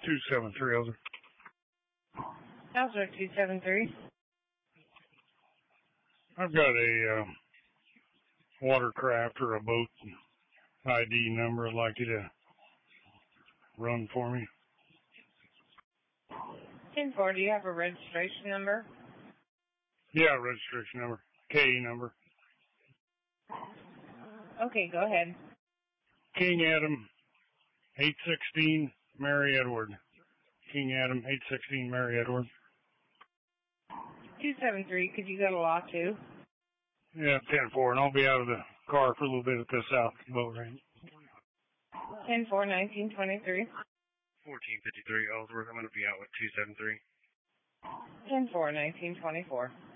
273, Elder. Elder 273. I've got a watercraft or a boat ID number I'd like you to run for me. 10-4, do you have a registration number? Yeah, registration number. KE number. Okay, go ahead. King Adam, 816, Mary Edward. King Adam, 816, Mary Edward. 273, could you go to law 2? Yeah, 10-4, and I'll be out of the car for a little bit at the south boat range. 10-4, 1923. 1453, Ellsworth. I'm going to be out with 273. 10-4, 1924.